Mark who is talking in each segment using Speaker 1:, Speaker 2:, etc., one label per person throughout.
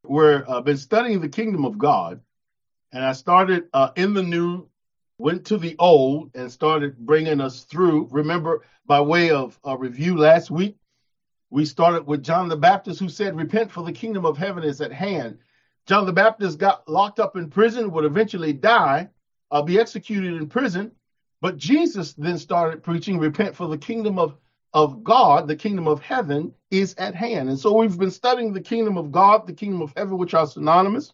Speaker 1: We're been studying the kingdom of God, and I started in the new, went to the old, and started bringing us through. Remember, by way of a review last week, we started with John the Baptist, who said, "Repent, for the kingdom of heaven is at hand." John the Baptist got locked up in prison, would eventually die, be executed in prison. But Jesus then started preaching, "Repent, for the kingdom of God, the kingdom of heaven is at hand." And so we've been studying the kingdom of God, the kingdom of heaven, which are synonymous.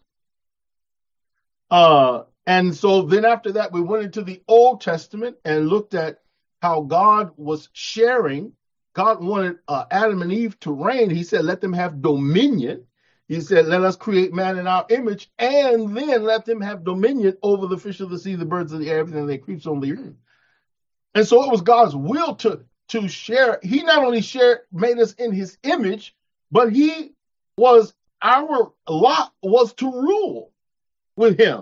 Speaker 1: And so then after that, we went into the Old Testament and looked at how God was sharing. God wanted Adam and Eve to reign. He said, let them have dominion. He said, let us create man in our image, and then let them have dominion over the fish of the sea, the birds of the air, everything that creeps on the earth. And so it was God's will to share. He not only made us in his image, but our lot was to rule with him.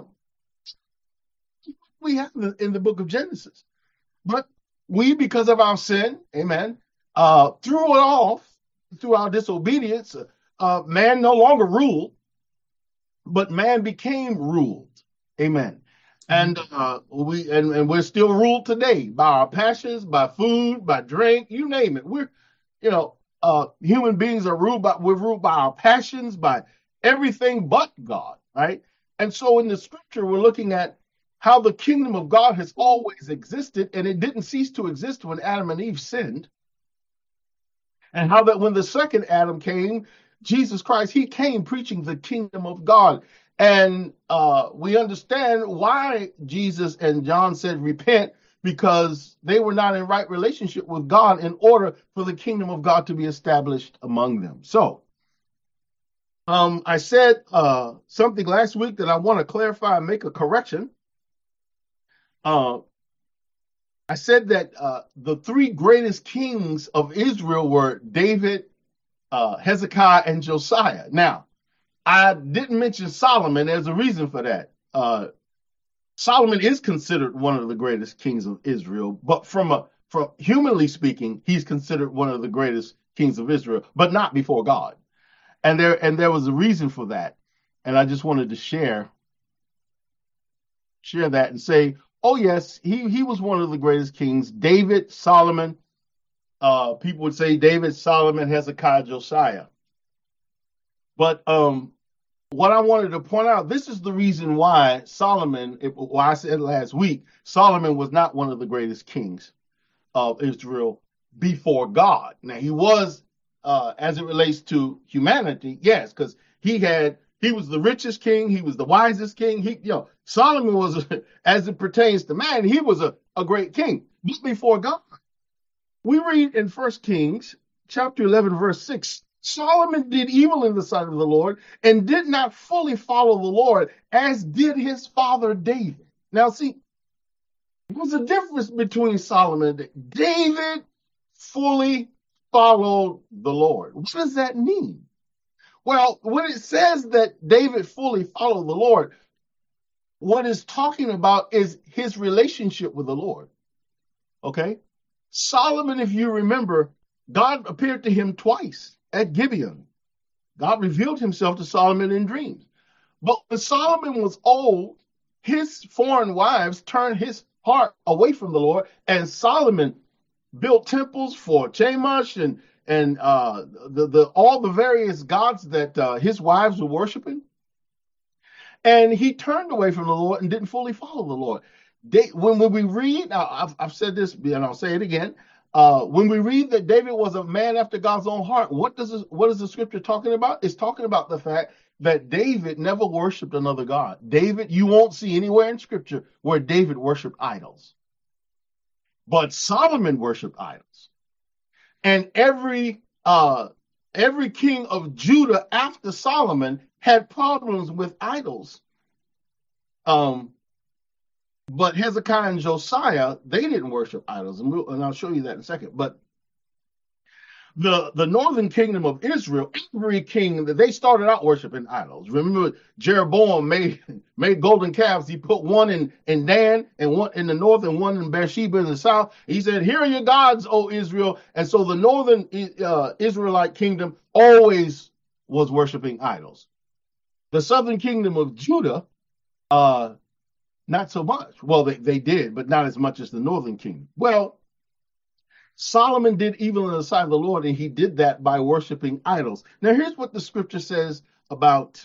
Speaker 1: We have in the book of Genesis. But we, because of our sin, amen, threw it off through our disobedience. Man no longer ruled, but man became ruled. Amen. And we're still ruled today by our passions, by food, by drink, you name it. Human beings we're ruled by our passions, by everything but God, right? And so in the scripture, we're looking at how the kingdom of God has always existed, and it didn't cease to exist when Adam and Eve sinned. And how that when the second Adam came, Jesus Christ, he came preaching the kingdom of God. And we understand why Jesus and John said repent, because they were not in right relationship with God in order for the kingdom of God to be established among them. So I said something last week that I want to clarify and make a correction. I said that the three greatest kings of Israel were David, Hezekiah, and Josiah. Now, I didn't mention Solomon. There's a reason for that. Solomon is considered one of the greatest kings of Israel, but from humanly speaking, he's considered one of the greatest kings of Israel, but not before God. And there was a reason for that. And I just wanted to share that and say, oh yes, he was one of the greatest kings. David, Solomon, people would say David, Solomon, Hezekiah, Josiah. But what I wanted to point out, this is the reason why I said last week, Solomon was not one of the greatest kings of Israel before God. Now he was, as it relates to humanity, yes, because he was the richest king, he was the wisest king. Solomon was, as it pertains to man, he was a great king before God. We read in 1 Kings chapter 11, verse 6, Solomon did evil in the sight of the Lord and did not fully follow the Lord, as did his father David. Now, see, there's a difference between Solomon and David fully followed the Lord. What does that mean? Well, when it says that David fully followed the Lord, what it's talking about is his relationship with the Lord. Okay? Solomon, if you remember, God appeared to him twice at Gibeon. God revealed himself to Solomon in dreams. But when Solomon was old, his foreign wives turned his heart away from the Lord, and Solomon built temples for Chemosh and all the various gods that his wives were worshiping. And he turned away from the Lord and didn't fully follow the Lord. When we read, I've said this and I'll say it again. When we read that David was a man after God's own heart, what is the scripture talking about? It's talking about the fact that David never worshiped another God. David, you won't see anywhere in scripture where David worshiped idols. But Solomon worshiped idols. And every king of Judah after Solomon had problems with idols. But Hezekiah and Josiah, they didn't worship idols, and I'll show you that in a second. But the northern kingdom of Israel, every king, they started out worshiping idols. Remember, Jeroboam made golden calves. He put one in Dan and one in the north and one in Beersheba in the south. He said, "Here are your gods, O Israel." And so the northern Israelite kingdom always was worshiping idols. The southern kingdom of Judah, uh, not so much. Well, they did, but not as much as the northern kingdom. Well, Solomon did evil in the sight of the Lord, and he did that by worshiping idols. Now, here's what the scripture says about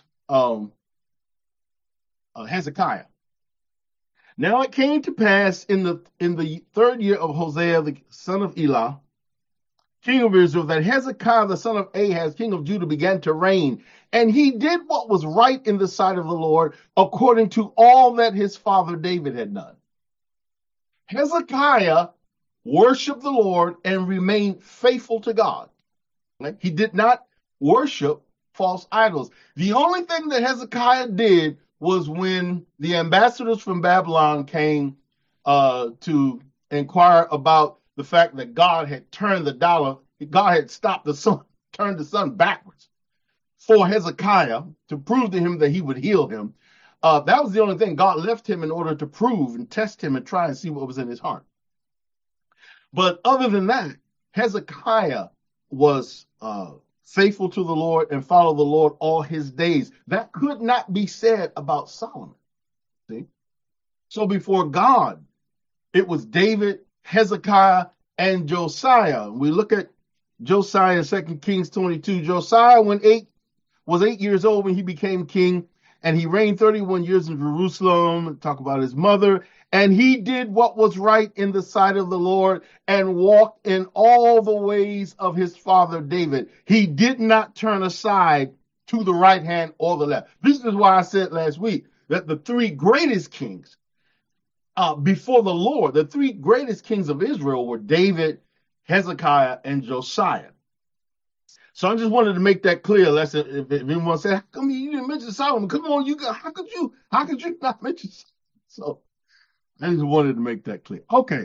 Speaker 1: Hezekiah. Now it came to pass in the third year of Hosea the son of Elah, king of Israel, that Hezekiah the son of Ahaz, king of Judah, began to reign, and he did what was right in the sight of the Lord, according to all that his father David had done. Hezekiah worshiped the Lord and remained faithful to God. Right? He did not worship false idols. The only thing that Hezekiah did was when the ambassadors from Babylon came to inquire about the fact that God had turned the dollar, God had stopped the sun, turned the sun backwards for Hezekiah to prove to him that he would heal him. That was the only thing. God left him in order to prove and test him and try and see what was in his heart. But other than that, Hezekiah was faithful to the Lord and followed the Lord all his days. That could not be said about Solomon. See? So before God, it was David, Hezekiah, and Josiah. We look at Josiah in 2 Kings 22. Josiah was 8 years old when he became king, and he reigned 31 years in Jerusalem. Talk about his mother. And he did what was right in the sight of the Lord and walked in all the ways of his father David. He did not turn aside to the right hand or the left. This is why I said last week that the three greatest kings before the Lord, the three greatest kings of Israel were David, Hezekiah, and Josiah. So I just wanted to make that clear. If anyone said, "How come you didn't mention Solomon?" Come on, how could you not mention Solomon? So I just wanted to make that clear. Okay.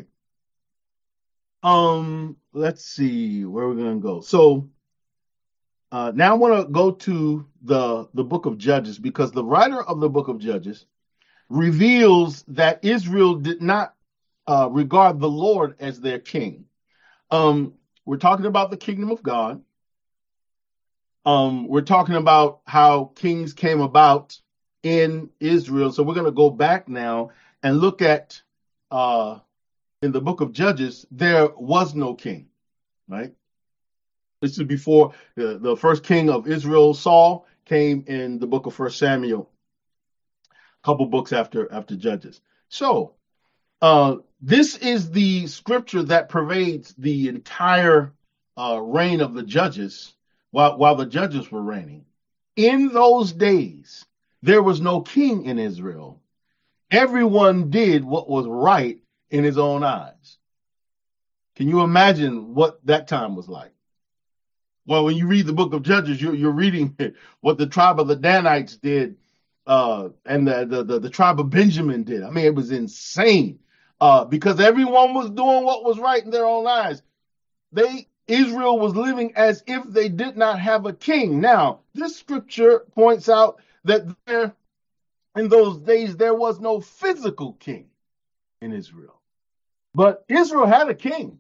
Speaker 1: Let's see where we're gonna go. So now I want to go to the book of Judges, because the writer of the book of Judges reveals that Israel did not regard the Lord as their king. We're talking about the kingdom of God. We're talking about how kings came about in Israel. So we're going to go back now and look at in the book of Judges, there was no king, right? This is before the first king of Israel, Saul, came in the book of 1 Samuel, a couple books after Judges. So this is the scripture that pervades the entire reign of the judges while the judges were reigning. In those days, there was no king in Israel. Everyone did what was right in his own eyes. Can you imagine what that time was like? Well, when you read the book of Judges, you're reading what the tribe of the Danites did and the tribe of Benjamin did. I mean, it was insane because everyone was doing what was right in their own eyes. Israel was living as if they did not have a king. Now, this scripture points out that in those days there was no physical king in Israel. But Israel had a king.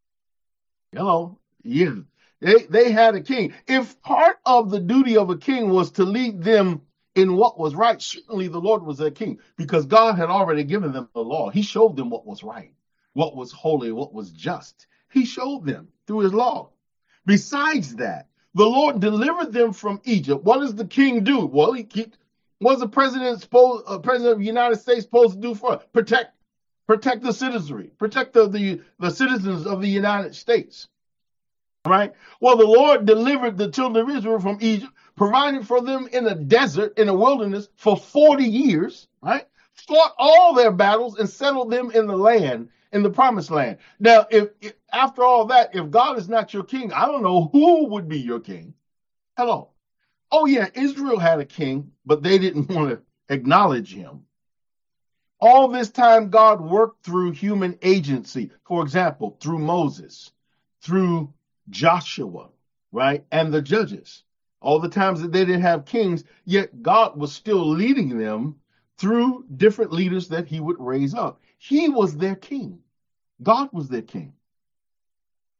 Speaker 1: Hello. Yeah. They had a king. If part of the duty of a king was to lead them in what was right, certainly the Lord was their king, because God had already given them the law. He showed them what was right, what was holy, what was just. He showed them through his law. Besides that, the Lord delivered them from Egypt. What does the king do? Well, what's the president of the United States supposed to do for us? Protect the citizenry, protect the citizens of the United States. Right? Well, the Lord delivered the children of Israel from Egypt, provided for them in a desert, in a wilderness for 40 years, right? Fought all their battles and settled them in the land, in the promised land. Now, if after all that, if God is not your king, I don't know who would be your king. Hello. Oh yeah, Israel had a king, but they didn't want to acknowledge him. All this time, God worked through human agency. For example, through Moses, through Joshua, right? And the judges. All the times that they didn't have kings, yet God was still leading them through different leaders that he would raise up. He was their king. God was their king.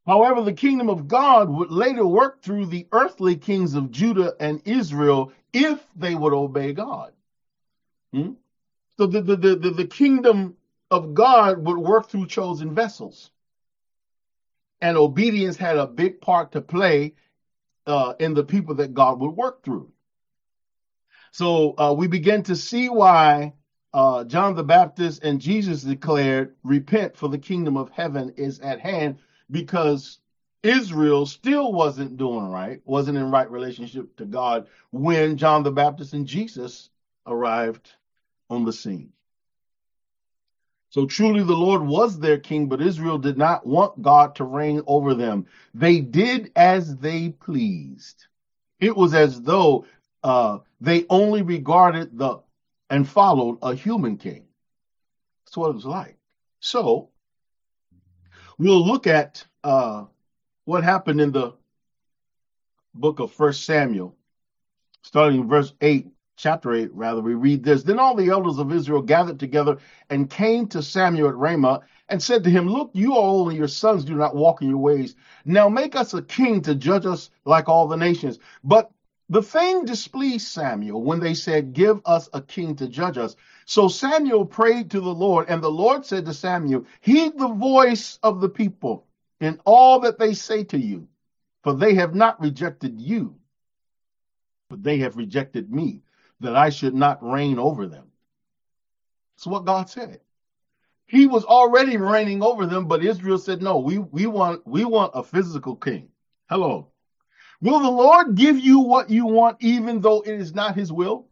Speaker 1: However, the kingdom of God would later work through the earthly kings of Judah and Israel if they would obey God. Hmm? So the kingdom of God would work through chosen vessels. And obedience had a big part to play in the people that God would work through. So we begin to see why John the Baptist and Jesus declared, repent, for the kingdom of heaven is at hand, because Israel still wasn't doing right, wasn't in right relationship to God when John the Baptist and Jesus arrived on the scene. So truly the Lord was their king, but Israel did not want God to reign over them. They did as they pleased. It was as though they only regarded and followed a human king. That's what it was like. So we'll look at what happened in the book of 1 Samuel, starting in verse 8, chapter 8, rather. We read this. Then all the elders of Israel gathered together and came to Samuel at Ramah and said to him, look, you are old and your sons do not walk in your ways. Now make us a king to judge us like all the nations. But the thing displeased Samuel when they said, give us a king to judge us. So Samuel prayed to the Lord, and the Lord said to Samuel, heed the voice of the people in all that they say to you, for they have not rejected you, but they have rejected me, that I should not reign over them. That's what God said. He was already reigning over them, but Israel said, no, we want a physical king. Hello. Will the Lord give you what you want, even though it is not his will?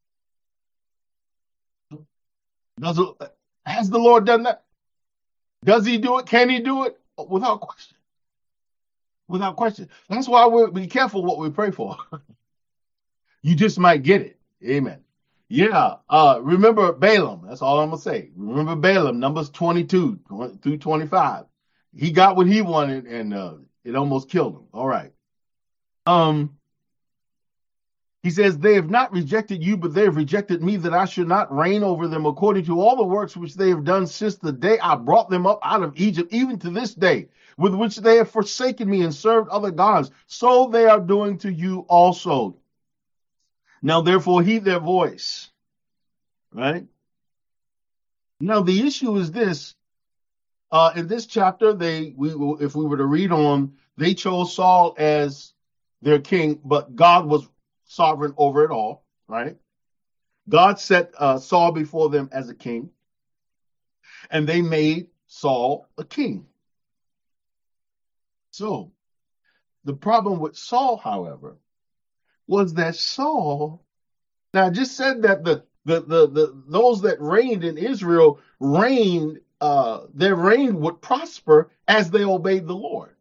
Speaker 1: Has the Lord done that? Does he do it? Can he do it? Without question. Without question. That's why we be careful what we pray for. You just might get it. Amen. Yeah. Remember Balaam. That's all I'm going to say. Remember Balaam, Numbers 22 through 25. He got what he wanted, and it almost killed him. All right. He says, they have not rejected you, but they have rejected me, that I should not reign over them according to all the works which they have done since the day I brought them up out of Egypt, even to this day, with which they have forsaken me and served other gods. So they are doing to you also. Now, therefore, heed their voice. Right? Now, the issue is this. In this chapter, if we were to read on, they chose Saul as their king, but God was sovereign over it all, right? God set Saul before them as a king, and they made Saul a king. So, the problem with Saul, however, was that Saul, now I just said that those that reigned in Israel their reign would prosper as they obeyed the Lord.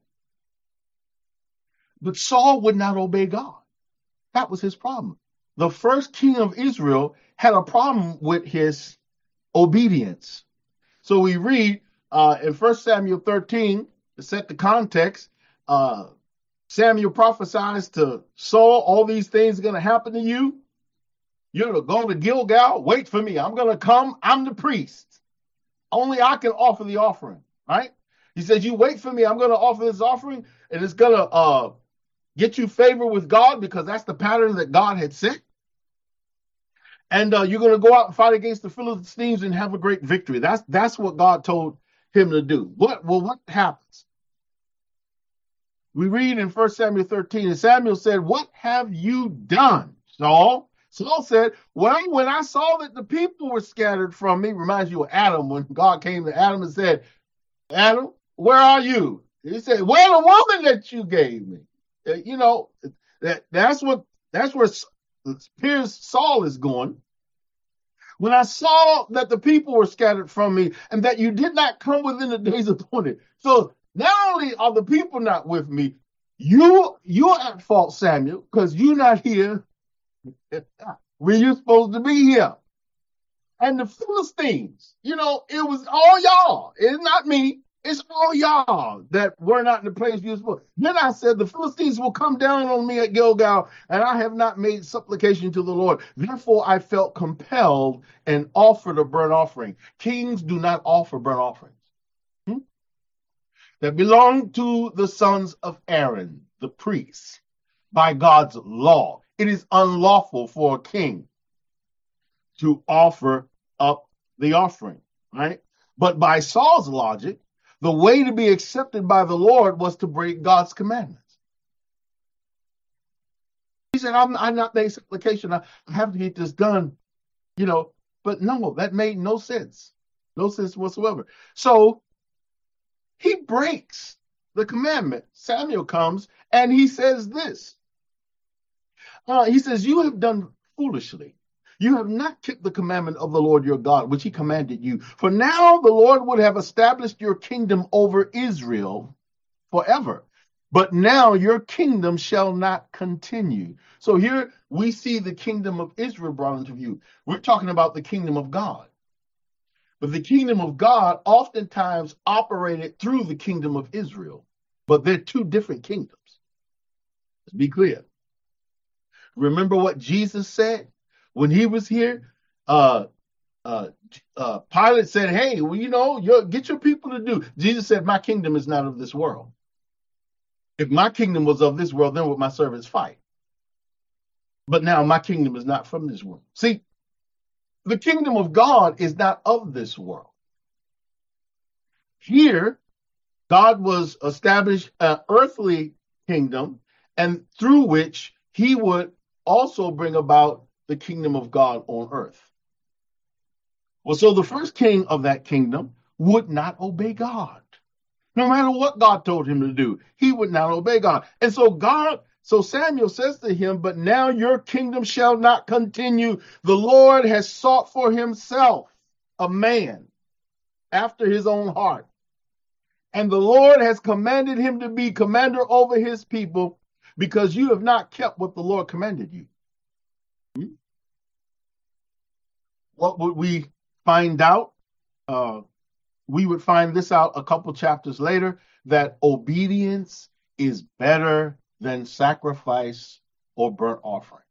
Speaker 1: But Saul would not obey God. That was his problem. The first king of Israel had a problem with his obedience. So we read in 1 Samuel 13, to set the context, Samuel prophesies to Saul, all these things are going to happen to you. You're going to go to Gilgal, wait for me. I'm going to come. I'm the priest. Only I can offer the offering, right? He says, you wait for me. I'm going to offer this offering, and it's going to get you favor with God, because that's the pattern that God had set. And you're going to go out and fight against the Philistines and have a great victory. That's what God told him to do. What happens? We read in 1 Samuel 13, and Samuel said, what have you done, Saul? Saul said, well, when I saw that the people were scattered from me, reminds you of Adam, when God came to Adam and said, Adam, where are you? He said, well, the woman that you gave me. That's where Saul is going. When I saw that the people were scattered from me, and that you did not come within the days appointed. So not only are the people not with me, you're at fault, Samuel, because you're not here when you're supposed to be here. And the Philistines, it was all y'all. It's not me. It's all y'all that were not in the place you're supposed. Then I said, the Philistines will come down on me at Gilgal, and I have not made supplication to the Lord. Therefore, I felt compelled and offered a burnt offering. Kings do not offer burnt offerings. that belong to the sons of Aaron, the priests, by God's law. It is unlawful for a king to offer up the offering, right? But by Saul's logic, the way to be accepted by the Lord was to break God's commandments. He said, I'm not the supplication. I have to get this done, But no, that made no sense. No sense whatsoever. So he breaks the commandment. Samuel comes and he says this. He says, you have done foolishly. You have not kept the commandment of the Lord your God, which he commanded you. For now the Lord would have established your kingdom over Israel forever. But now your kingdom shall not continue. So here we see the kingdom of Israel brought into view. We're talking about the kingdom of God. But the kingdom of God oftentimes operated through the kingdom of Israel. But they're two different kingdoms. Let's be clear. Remember what Jesus said when he was here? Pilate said, hey, get your people to do. Jesus said, my kingdom is not of this world. If my kingdom was of this world, then would my servants fight? But now my kingdom is not from this world. See, the kingdom of God is not of this world. Here, God was established an earthly kingdom, and through which he would also bring about the kingdom of God on earth. Well, so the first king of that kingdom would not obey God. No matter what God told him to do, he would not obey God. And so Samuel says to him, but now your kingdom shall not continue. The Lord has sought for himself a man after his own heart. And the Lord has commanded him to be commander over his people because you have not kept what the Lord commanded you. What would we find out? We would find this out a couple chapters later, that obedience is better than sacrifice or burnt offerings.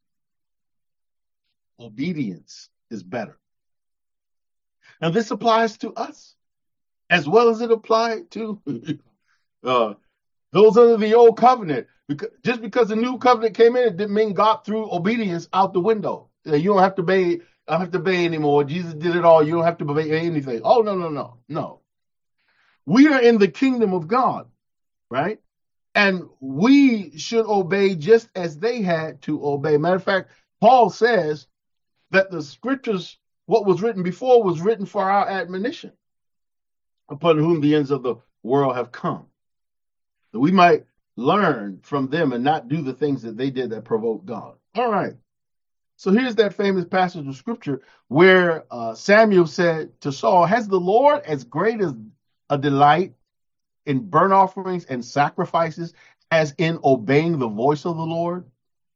Speaker 1: Obedience is better. Now, this applies to us as well as it applied to those under the old covenant. Just because the new covenant came in, it didn't mean God threw obedience out the window. You don't have to obey. I don't have to obey anymore. Jesus did it all. You don't have to obey anything. Oh, no. We are in the kingdom of God, right? And we should obey just as they had to obey. Matter of fact, Paul says that the scriptures, what was written before, was written for our admonition, upon whom the ends of the world have come. That we might learn from them and not do the things that they did that provoked God. All right. So here's that famous passage of scripture where Samuel said to Saul, has the Lord as great as a delight in burnt offerings and sacrifices as in obeying the voice of the Lord?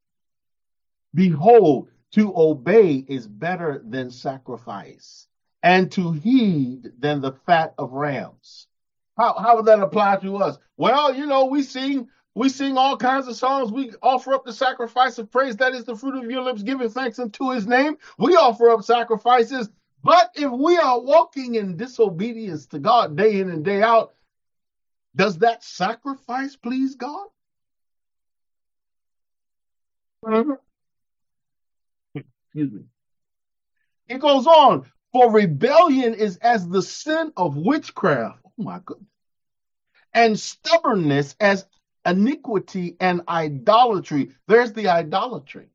Speaker 1: Behold, to obey is better than sacrifice, and to heed than the fat of rams. How would that apply to us? Well, we sing all kinds of songs. We offer up the sacrifice of praise. That is the fruit of your lips, giving thanks unto his name. We offer up sacrifices. But if we are walking in disobedience to God day in and day out, does that sacrifice please God? Excuse me. It goes on. For rebellion is as the sin of witchcraft. Oh my goodness. And stubbornness as iniquity and idolatry. There's the idolatry.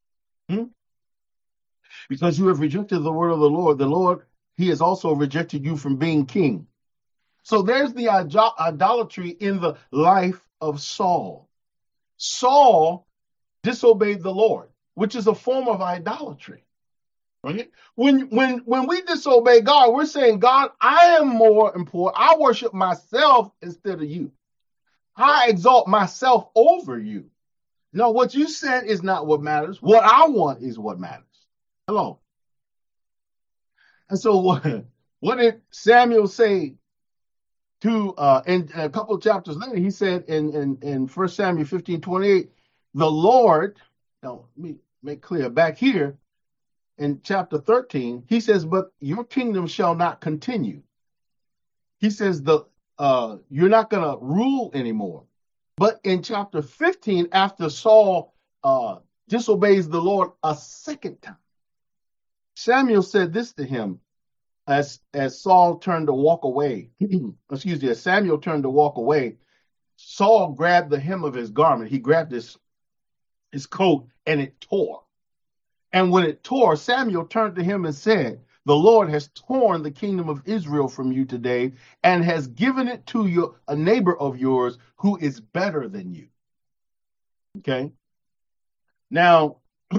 Speaker 1: Because you have rejected the word of the Lord, he has also rejected you from being king. So there's the idolatry in the life of Saul. Saul disobeyed the Lord, which is a form of idolatry. Right? When we disobey God, we're saying, God, I am more important. I worship myself instead of you. I exalt myself over you. No, what you said is not what matters. What I want is what matters. Hello. And so what did Samuel say to in a couple of chapters later? He said in 1 Samuel 15:28, the Lord, now let me make clear back here in chapter 13, he says, but your kingdom shall not continue. He says you're not going to rule anymore. But in chapter 15, after Saul disobeys the Lord a second time, Samuel said this to him as Saul turned to walk away. Excuse me, as Samuel turned to walk away, Saul grabbed the hem of his garment. He grabbed his coat and it tore. And when it tore, Samuel turned to him and said, "The Lord has torn the kingdom of Israel from you today and has given it to a neighbor of yours who is better than you." Okay. Now,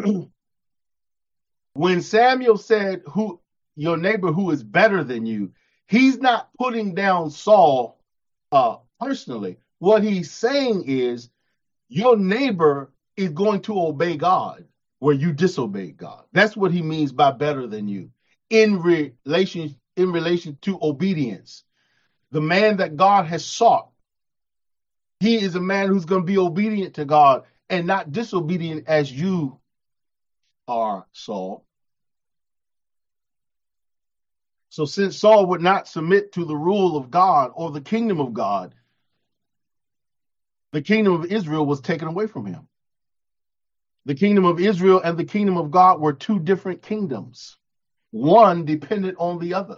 Speaker 1: when Samuel said, "Who your neighbor who is better than you," he's not putting down Saul personally. What he's saying is, your neighbor is going to obey God where you disobey God. That's what he means by better than you in relation to obedience. The man that God has sought, he is a man who's going to be obedient to God and not disobedient as you are, Saul. So since Saul would not submit to the rule of God or the kingdom of God, the kingdom of Israel was taken away from him. The kingdom of Israel and the kingdom of God were two different kingdoms. One depended on the other.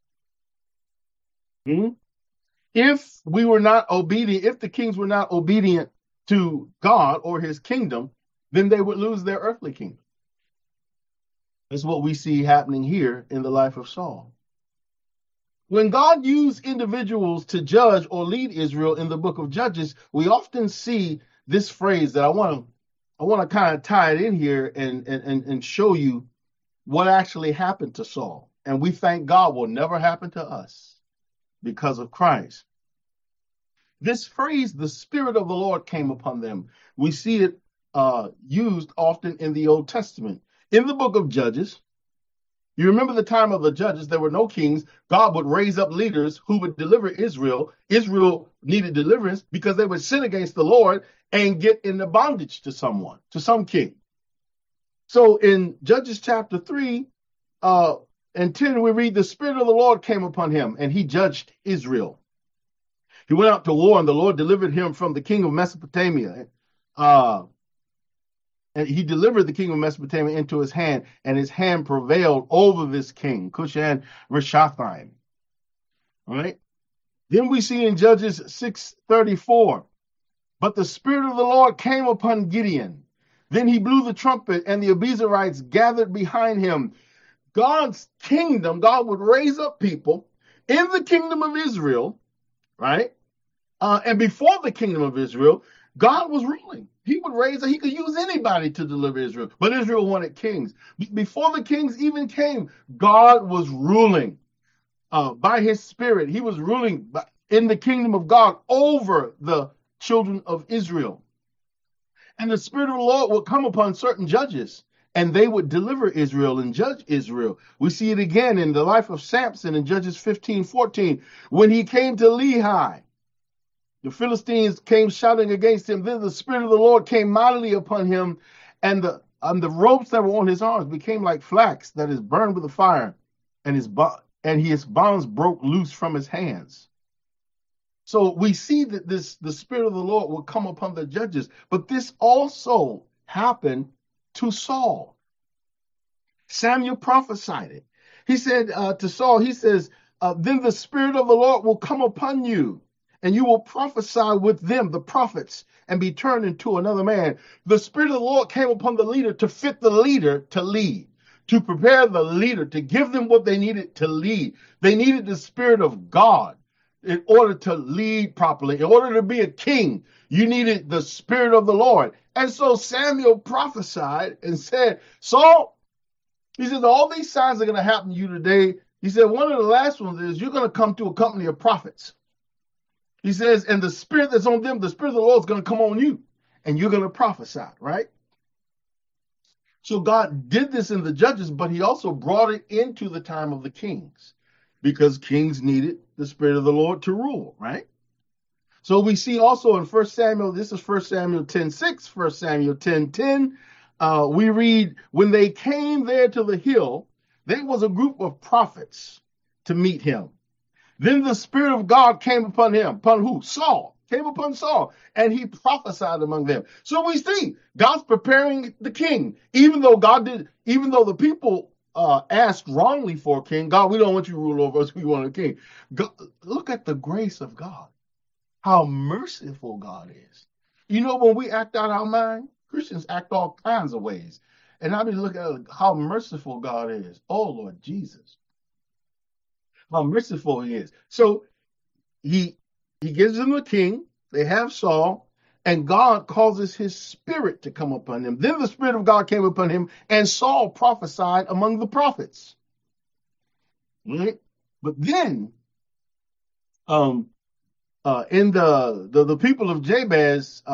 Speaker 1: If we were not obedient, if the kings were not obedient to God or his kingdom, then they would lose their earthly kingdom. That's what we see happening here in the life of Saul. When God used individuals to judge or lead Israel in the book of Judges, we often see this phrase that I want to kind of tie it in here and show you what actually happened to Saul. And we thank God will never happen to us because of Christ. This phrase, the Spirit of the Lord came upon them. We see it used often in the Old Testament. In the book of Judges, you remember the time of the judges, there were no kings. God would raise up leaders who would deliver Israel. Israel needed deliverance because they would sin against the Lord and get into bondage to someone, to some king. So in Judges chapter 3 and 10, we read, the Spirit of the Lord came upon him and he judged Israel. He went out to war and the Lord delivered him from the king of Mesopotamia. And he delivered the king of Mesopotamia into his hand, and his hand prevailed over this king, Cushan Rishathaim. All right. Then we see in Judges 6:34, but the Spirit of the Lord came upon Gideon. Then he blew the trumpet, and the Abiezrites gathered behind him. God's kingdom, God would raise up people in the kingdom of Israel, right? And before the kingdom of Israel, God was ruling. He could use anybody to deliver Israel, but Israel wanted kings. Before the kings even came, God was ruling by his Spirit. He was ruling in the kingdom of God over the children of Israel. And the Spirit of the Lord would come upon certain judges, and they would deliver Israel and judge Israel. We see it again in the life of Samson in Judges 15:14, when he came to Lehi. The Philistines came shouting against him. Then the Spirit of the Lord came mightily upon him, and the ropes that were on his arms became like flax that is burned with a fire, and his bonds broke loose from his hands. So we see that the Spirit of the Lord will come upon the judges, but this also happened to Saul. Samuel prophesied it. He said to Saul, he says, then the Spirit of the Lord will come upon you, and you will prophesy with them, the prophets, and be turned into another man. The Spirit of the Lord came upon the leader to fit the leader to lead, to prepare the leader, to give them what they needed to lead. They needed the Spirit of God in order to lead properly. In order to be a king, you needed the Spirit of the Lord. And so Samuel prophesied and said, Saul, he says, all these signs are going to happen to you today. He said, one of the last ones is you're going to come to a company of prophets. He says, and the Spirit that's on them, the Spirit of the Lord is going to come on you, and you're going to prophesy, right? So God did this in the judges, but he also brought it into the time of the kings, because kings needed the Spirit of the Lord to rule, right? So we see also in 1 Samuel, this is 1 Samuel 10:6, 1 Samuel 10:10, we read, when they came there to the hill, there was a group of prophets to meet him. Then the Spirit of God came upon him. Upon who? Saul. Came upon Saul, and he prophesied among them. So we see God's preparing the king, even though the people asked wrongly for a king. God, we don't want you to rule over us. We want a king. God, look at the grace of God, how merciful God is. You know, when we act out our mind, Christians act all kinds of ways. And I mean, look at how merciful God is. Oh, Lord Jesus, how merciful he is. So he gives them a king. They have Saul, and God causes his spirit to come upon him. Then the Spirit of God came upon him, and Saul prophesied among the prophets. Right? But then, in the people of Jabez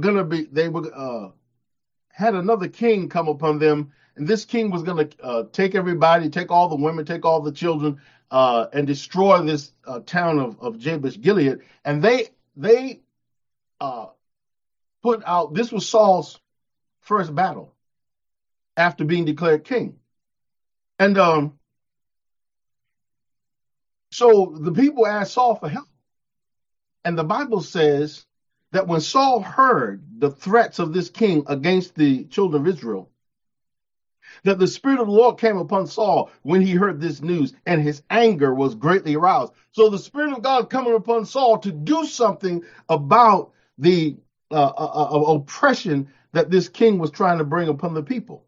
Speaker 1: had another king come upon them, and this king was going to take everybody, take all the women, take all the children, and destroy this town of Jabesh Gilead. And they put out. This was Saul's first battle after being declared king, and so the people asked Saul for help, and the Bible says that when Saul heard the threats of this king against the children of Israel, that the Spirit of the Lord came upon Saul when he heard this news, and his anger was greatly aroused. So the Spirit of God coming upon Saul to do something about the oppression that this king was trying to bring upon the people.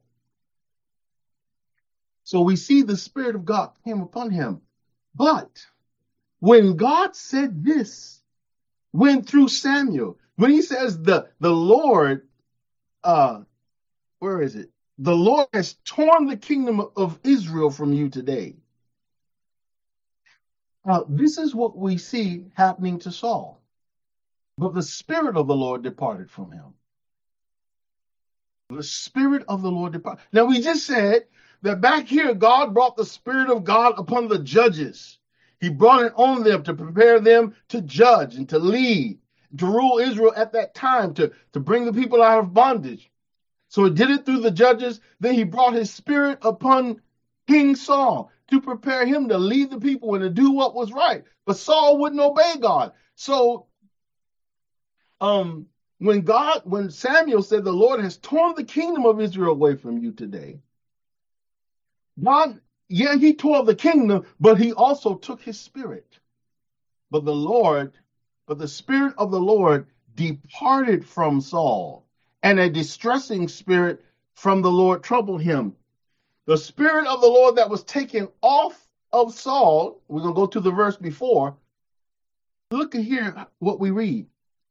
Speaker 1: So we see the Spirit of God came upon him. But when God said this, went through Samuel, when he says the Lord, where is it? The Lord has torn the kingdom of Israel from you today. This is what we see happening to Saul. But the Spirit of the Lord departed from him. The Spirit of the Lord departed. Now, we just said that back here, God brought the Spirit of God upon the judges. He brought it on them to prepare them to judge and to lead, to rule Israel at that time, to bring the people out of bondage. So he did it through the judges. Then he brought his Spirit upon King Saul to prepare him to lead the people and to do what was right. But Saul wouldn't obey God. So when Samuel said the Lord has torn the kingdom of Israel away from you today, God, yeah, he tore the kingdom, but he also took his Spirit. But the Spirit of the Lord departed from Saul, and a distressing spirit from the Lord troubled him. The Spirit of the Lord that was taken off of Saul, we're going to go to the verse before. Look at here what we read.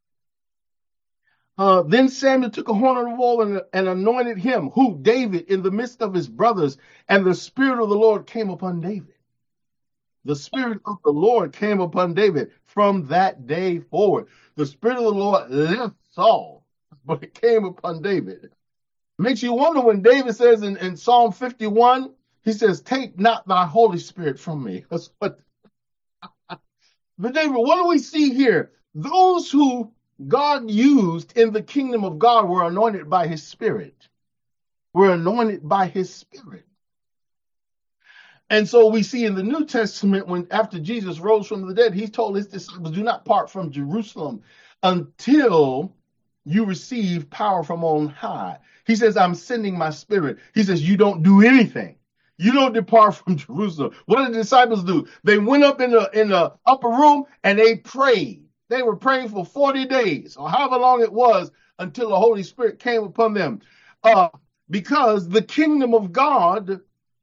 Speaker 1: Then Samuel took a horn of oil and anointed him, who? David, in the midst of his brothers, and the Spirit of the Lord came upon David. The Spirit of the Lord came upon David from that day forward. The Spirit of the Lord left Saul, but it came upon David. Makes you wonder when David says in Psalm 51, he says, "Take not thy Holy Spirit from me." That's what. But David, what do we see here? Those who God used in the kingdom of God were anointed by his Spirit. Were anointed by his Spirit. And so we see in the New Testament, when after Jesus rose from the dead, he told his disciples, "Do not part from Jerusalem until you receive power from on high." He says, "I'm sending my Spirit." He says, "You don't do anything. You don't depart from Jerusalem." What did the disciples do? They went up in the upper room and they prayed. They were praying for 40 days or however long it was until the Holy Spirit came upon them. Because the kingdom of God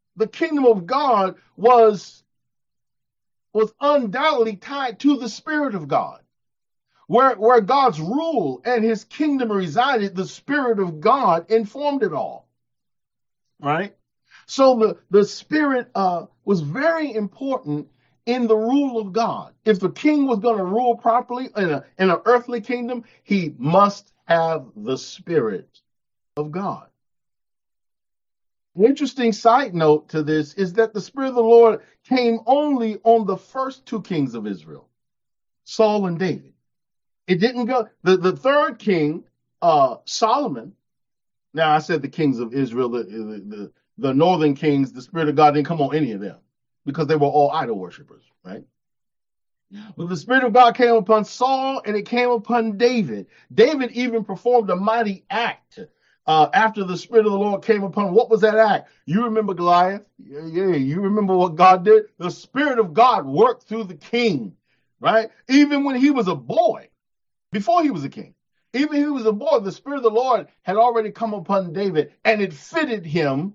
Speaker 1: was undoubtedly tied to the Spirit of God. Where God's rule and his kingdom resided, the Spirit of God informed it all. Right? So the Spirit was very important in the rule of God. If the king was going to rule properly in an earthly kingdom, he must have the Spirit of God. An interesting side note to this is that the Spirit of the Lord came only on the first two kings of Israel, Saul and David. It didn't go. The third king, Solomon. Now I said the kings of Israel, the northern kings, the Spirit of God didn't come on any of them because they were all idol worshipers, right? But the Spirit of God came upon Saul and it came upon David. David even performed a mighty act after the Spirit of the Lord came upon him. What was that act? You remember Goliath? Yeah, you remember what God did? The Spirit of God worked through the king, right? Even when he was a boy, before he was a king. Even when he was a boy, the Spirit of the Lord had already come upon David, and it fitted him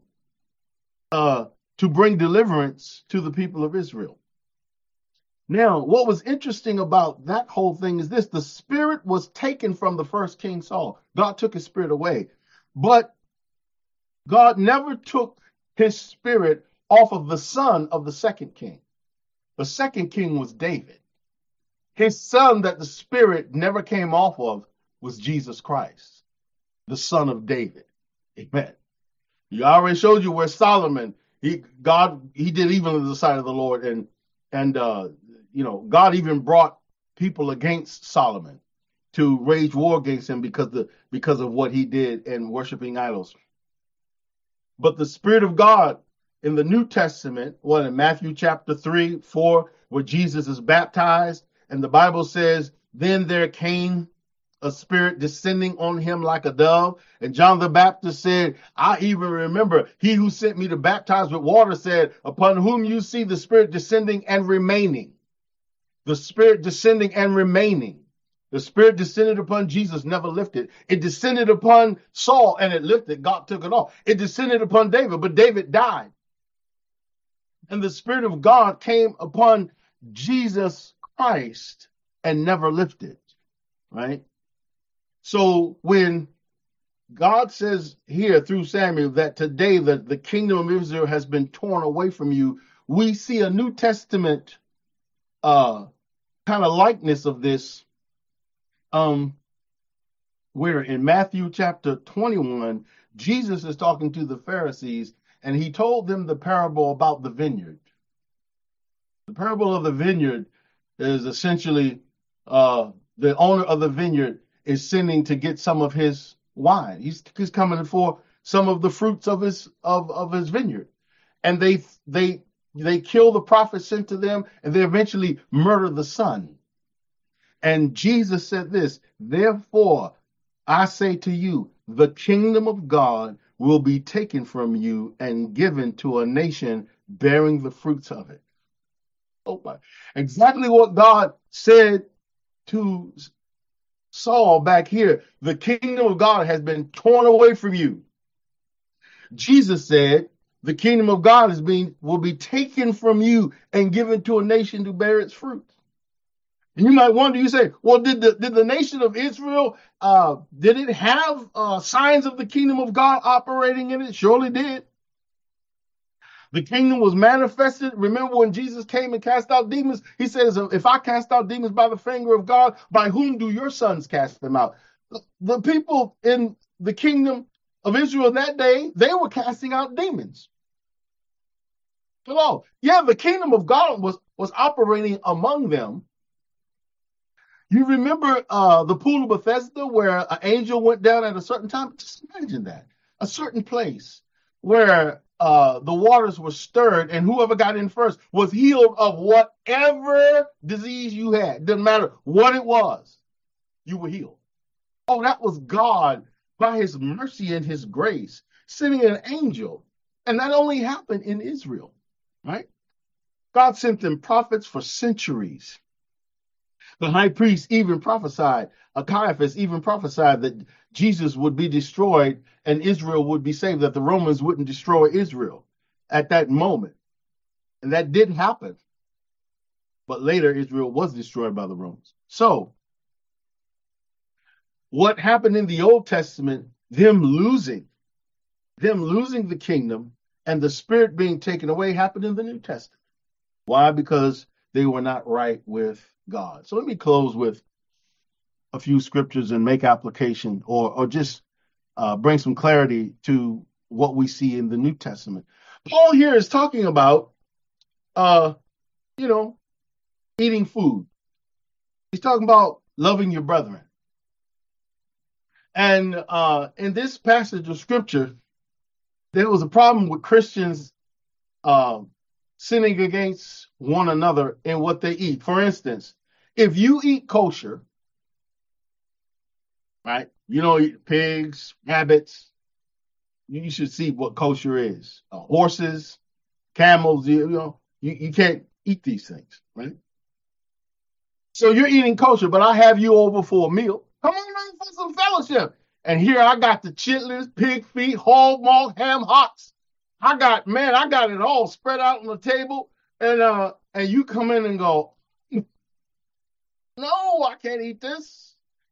Speaker 1: to bring deliverance to the people of Israel. Now, what was interesting about that whole thing is this: the Spirit was taken from the first king Saul. God took his Spirit away, but God never took his Spirit off of the son of the second king. The second king was David. His son that the Spirit never came off of was Jesus Christ, the son of David. Amen. You already showed you where Solomon, he did evil in the sight of the Lord, and God even brought people against Solomon to wage war against him because of what he did in worshiping idols. But the Spirit of God in the New Testament, in Matthew chapter 3, 4, where Jesus is baptized, and the Bible says, then there came a Spirit descending on him like a dove. And John the Baptist said, I even remember he who sent me to baptize with water said, upon whom you see the Spirit descending and remaining. The Spirit descending and remaining. The Spirit descended upon Jesus, never lifted. It descended upon Saul and it lifted. God took it off. It descended upon David, but David died. And the Spirit of God came upon Jesus Christ and never lifted. Right? So when God says here through Samuel that today the kingdom of Israel has been torn away from you, we see a New Testament kind of likeness of this, where in Matthew chapter 21, Jesus is talking to the Pharisees and he told them the parable about the vineyard. The parable of the vineyard is essentially the owner of the vineyard is sending to get some of his wine. He's coming for some of the fruits of his vineyard, and they kill the prophet sent to them, and they eventually murder the son. And Jesus said this: therefore, I say to you, the kingdom of God will be taken from you and given to a nation bearing the fruits of it. Oh my! Exactly what God said to Saul back here. The kingdom of God has been torn away from you. Jesus said the kingdom of God will be taken from you and given to a nation to bear its fruit. And you might wonder, you say, well, did the nation of Israel, did it have signs of the kingdom of God operating in it? Surely did. The kingdom was manifested. Remember when Jesus came and cast out demons? He says, if I cast out demons by the finger of God, by whom do your sons cast them out? The people in the kingdom of Israel that day, they were casting out demons. Hello. Yeah, the kingdom of God was operating among them. You remember the pool of Bethesda where an angel went down at a certain time? Just imagine that. A certain place where the waters were stirred, and whoever got in first was healed of whatever disease you had. Doesn't matter what it was, you were healed. Oh, that was God by his mercy and his grace sending an angel. And that only happened in Israel, right? God sent them prophets for centuries. The high priest even prophesied, Caiaphas even prophesied that Jesus would be destroyed and Israel would be saved, that the Romans wouldn't destroy Israel at that moment. And that did happen. But later, Israel was destroyed by the Romans. So, what happened in the Old Testament, them losing the kingdom and the Spirit being taken away, happened in the New Testament. Why? Because they were not right with God. So let me close with a few scriptures and make application or just bring some clarity to what we see in the New Testament. Paul here is talking about, eating food. He's talking about loving your brethren. And in this passage of scripture, there was a problem with Christians sinning against one another in what they eat. For instance, if you eat kosher, right? You don't eat pigs, rabbits. You should see what kosher is. Horses, camels, you can't eat these things, right? So you're eating kosher, but I have you over for a meal. Come on over for some fellowship. And here I got the chitlins, pig feet, hog maw, ham hocks. I got it all spread out on the table. And you come in and go, no, I can't eat this.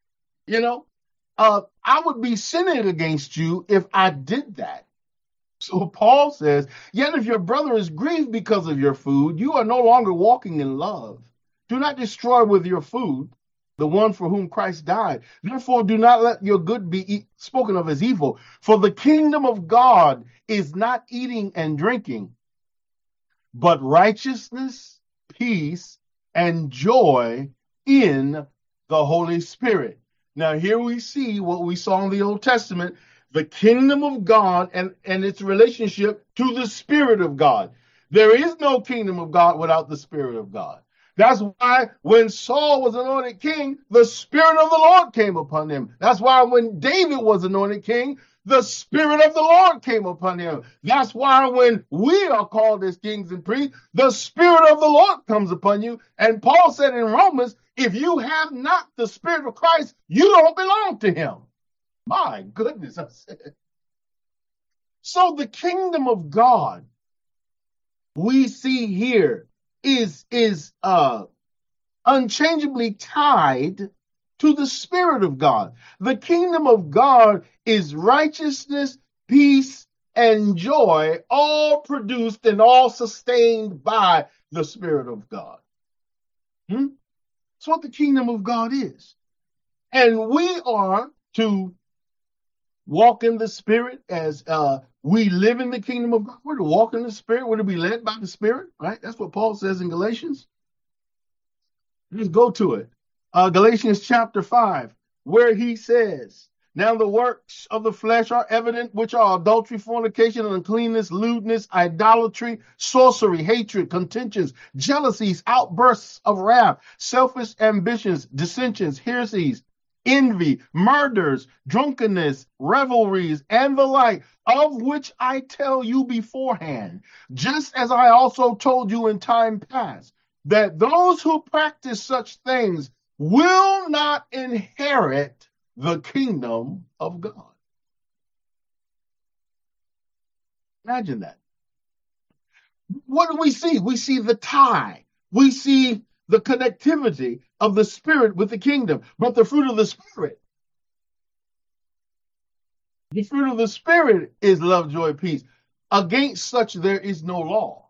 Speaker 1: I would be sinning against you if I did that. So Paul says, yet if your brother is grieved because of your food, you are no longer walking in love. Do not destroy with your food the one for whom Christ died. Therefore, do not let your good be spoken of as evil. For the kingdom of God is not eating and drinking, but righteousness, peace, and joy in the Holy Spirit. Now, here we see what we saw in the Old Testament, the kingdom of God and its relationship to the Spirit of God. There is no kingdom of God without the Spirit of God. That's why when Saul was anointed king, the Spirit of the Lord came upon him. That's why when David was anointed king, the Spirit of the Lord came upon him. That's why when we are called as kings and priests, the Spirit of the Lord comes upon you. And Paul said in Romans, if you have not the Spirit of Christ, you don't belong to him. My goodness, I said. So the kingdom of God we see here is unchangeably tied to the Spirit of God. The kingdom of God is righteousness, peace, and joy, all produced and all sustained by the Spirit of God. That's what the kingdom of God is. And we are to walk in the Spirit as we live in the kingdom of God. We're to walk in the Spirit. We're to be led by the Spirit, right? That's what Paul says in Galatians. Let's go to it. Galatians chapter 5, where he says, now the works of the flesh are evident, which are adultery, fornication, uncleanness, lewdness, idolatry, sorcery, hatred, contentions, jealousies, outbursts of wrath, selfish ambitions, dissensions, heresies, envy, murders, drunkenness, revelries, and the like, of which I tell you beforehand, just as I also told you in time past, that those who practice such things will not inherit the kingdom of God. Imagine that. What do we see? We see the tie. We see the connectivity of the Spirit with the kingdom. But the fruit of the Spirit is love, joy, peace. Against such there is no law.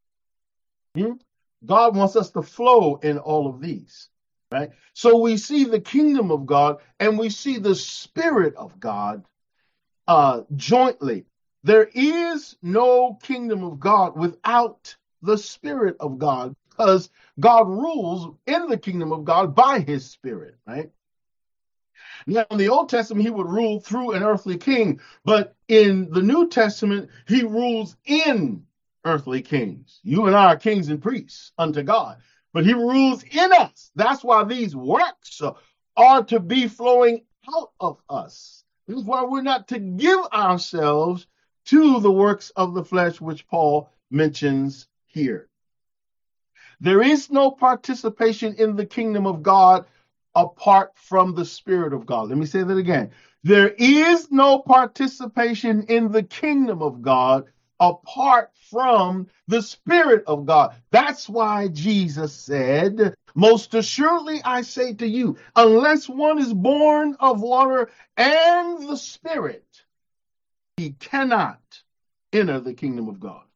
Speaker 1: God wants us to flow in all of these, right? So we see the kingdom of God and we see the Spirit of God jointly. There is no kingdom of God without the Spirit of God, because God rules in the kingdom of God by his Spirit, right? Now, in the Old Testament, he would rule through an earthly king, but in the New Testament, he rules in earthly kings. You and I are kings and priests unto God, but he rules in us. That's why these works are to be flowing out of us. This is why we're not to give ourselves to the works of the flesh, which Paul mentions here. There is no participation in the kingdom of God apart from the Spirit of God. Let me say that again. There is no participation in the kingdom of God apart from the Spirit of God. That's why Jesus said, most assuredly I say to you, unless one is born of water and the Spirit, he cannot enter the kingdom of God.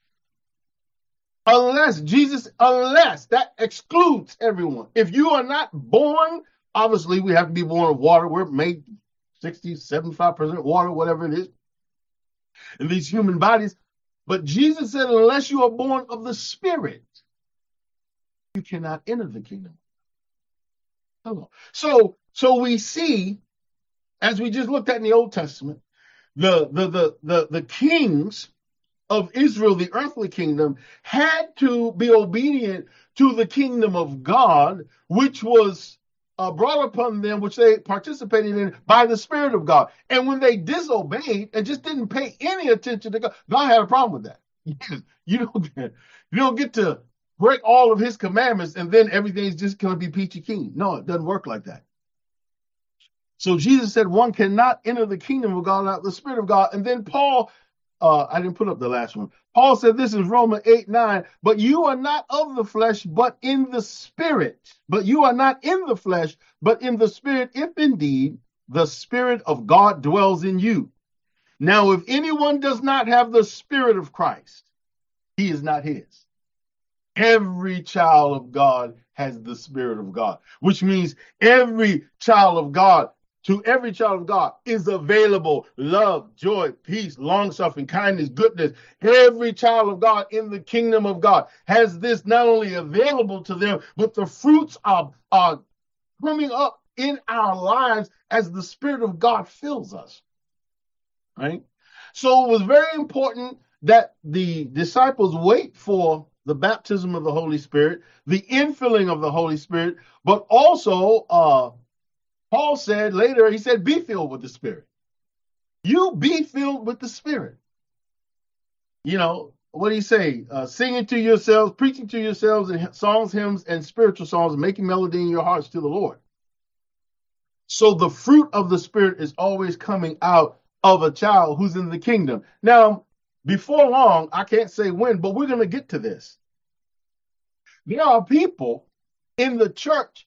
Speaker 1: Unless that excludes everyone. If you are not born, obviously we have to be born of water. We're made 60, 75% water, whatever it is, in these human bodies. But Jesus said, unless you are born of the Spirit, you cannot enter the kingdom. So we see, as we just looked at in the Old Testament, the kings of Israel, the earthly kingdom, had to be obedient to the kingdom of God, which was brought upon them, which they participated in by the Spirit of God. And when they disobeyed and just didn't pay any attention to God, God had a problem with that. You don't get to break all of his commandments and then everything's just going to be peachy keen. No, it doesn't work like that. So Jesus said one cannot enter the kingdom of God without the Spirit of God. And then Paul, I didn't put up the last one. Paul said this is Romans 8:9, but you are not of the flesh, but in the Spirit. But you are not in the flesh, but in the Spirit, if indeed the Spirit of God dwells in you. Now, if anyone does not have the Spirit of Christ, he is not his. Every child of God has the Spirit of God, which means every child of God, to every child of God is available love, joy, peace, long-suffering, kindness, goodness. Every child of God in the kingdom of God has this not only available to them, but the fruits are coming up in our lives as the Spirit of God fills us. Right? So it was very important that the disciples wait for the baptism of the Holy Spirit, the infilling of the Holy Spirit, but also Paul said later, he said, be filled with the Spirit. You be filled with the Spirit. You know, what do you say? Singing to yourselves, preaching to yourselves in songs, hymns, and spiritual songs, making melody in your hearts to the Lord. So the fruit of the Spirit is always coming out of a child who's in the kingdom. Now, before long, I can't say when, but we're going to get to this. There are people in the church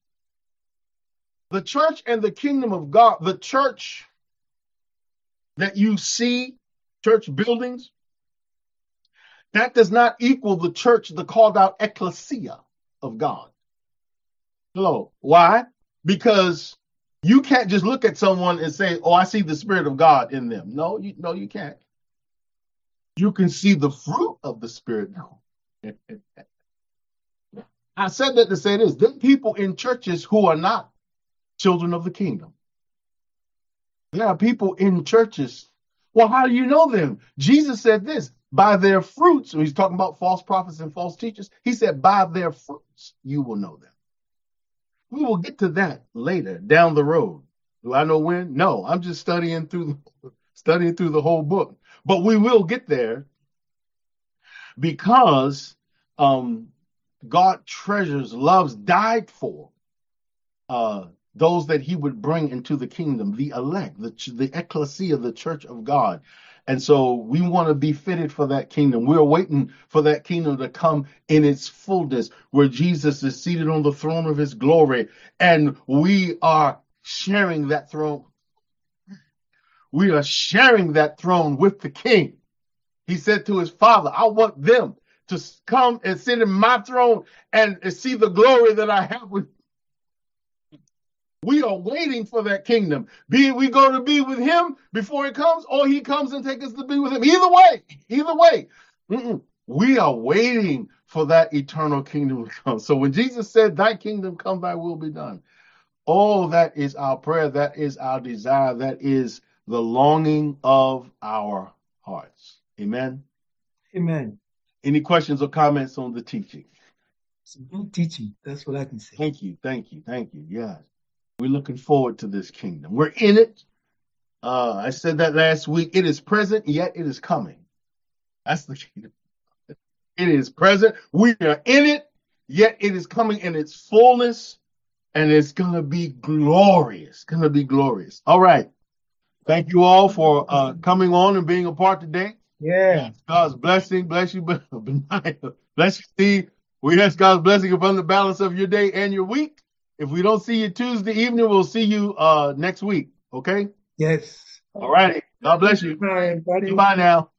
Speaker 1: and the kingdom of God, the church that you see, church buildings, that does not equal the church, the called out ecclesia of God. Hello. Why? Because you can't just look at someone and say, oh, I see the Spirit of God in them. No, you can't. You can see the fruit of the Spirit now. I said that to say this. There are people in churches who are not children of the kingdom. There are people in churches. Well, how do you know them? Jesus said this, by their fruits. So he's talking about false prophets and false teachers. He said, by their fruits, you will know them. We will get to that later down the road. Do I know when? No, I'm just studying through the whole book. But we will get there because God treasures, loves, died for those that he would bring into the kingdom, the elect, the ecclesia, the church of God. And so we want to be fitted for that kingdom. We're waiting for that kingdom to come in its fullness, where Jesus is seated on the throne of his glory, and we are sharing that throne. We are sharing that throne with the king. He said to his Father, I want them to come and sit in my throne and see the glory that I have with you. We are waiting for that kingdom. Be it we go to be with him before he comes, or he comes and takes us to be with him. Either way. We are waiting for that eternal kingdom to come. So when Jesus said, thy kingdom come, thy will be done. Oh, that is our prayer. That is our desire. That is the longing of our hearts. Amen.
Speaker 2: Amen.
Speaker 1: Any questions or comments on the teaching?
Speaker 2: It's a good teaching. That's what I can say.
Speaker 1: Thank you. Yeah. We're looking forward to this kingdom. We're in it. I said that last week. It is present, yet it is coming. That's the kingdom. It is present. We are in it, yet it is coming in its fullness, and it's going to be glorious. All right. Thank you all for coming on and being a part today.
Speaker 2: Yeah.
Speaker 1: God's blessing. Bless you. Bless you, Steve. We ask God's blessing upon the balance of your day and your week. If we don't see you Tuesday evening, we'll see you next week. Okay?
Speaker 2: Yes.
Speaker 1: All righty. God bless you.
Speaker 2: Bye, everybody.
Speaker 1: Goodbye now.